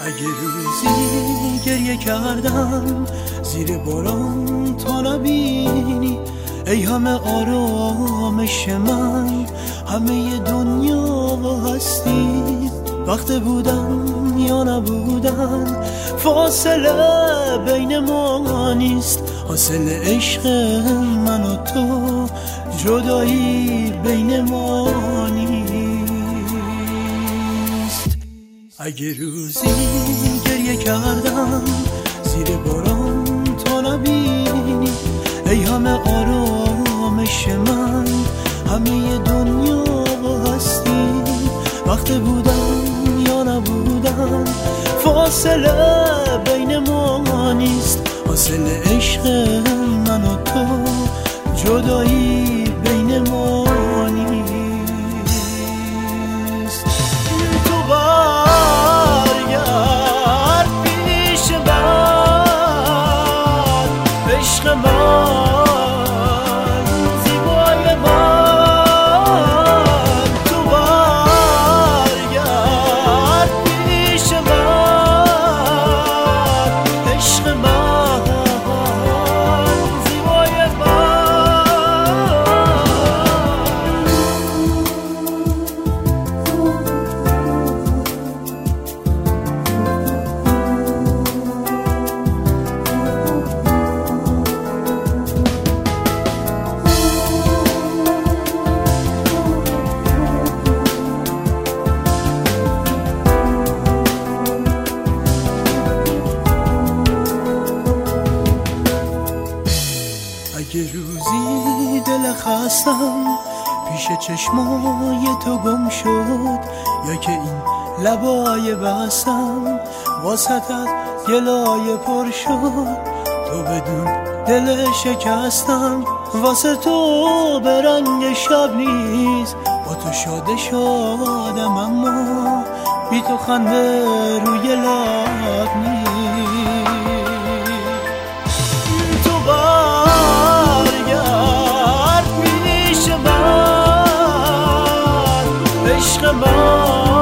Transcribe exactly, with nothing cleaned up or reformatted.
اگه روزی گریه کردم زیر باران تا نبینی، ای همه آرامش من، همه دنیا هستی. وقت بودن یا نبودن فاصله بین ما نیست، حاصل عشق من و تو جدایی بین ما نیست. اگه روزی گریه کردم زیر باران تا نبینی، ای همه آرامش من، همه دنیا هستی. وقت بودن یا نبودن فاصله بین ما نیست، حاصل عشق من و تو جدایی بین ما نیست. تو برگرد پیش من، عشق من، زیبای من. تو برگرد پیش من، عشق من، زیبای اگه روزی دل خستم پیش چشمای تو گم شد، یا که این لبای بستم واسطت گلای پر شد، تو بدون دل شکستم واسه تو به رنگ شب نیست. با تو شاده شادم اما بی تو خنده روی لب نیست. تو برگرد پیش من، عشق من.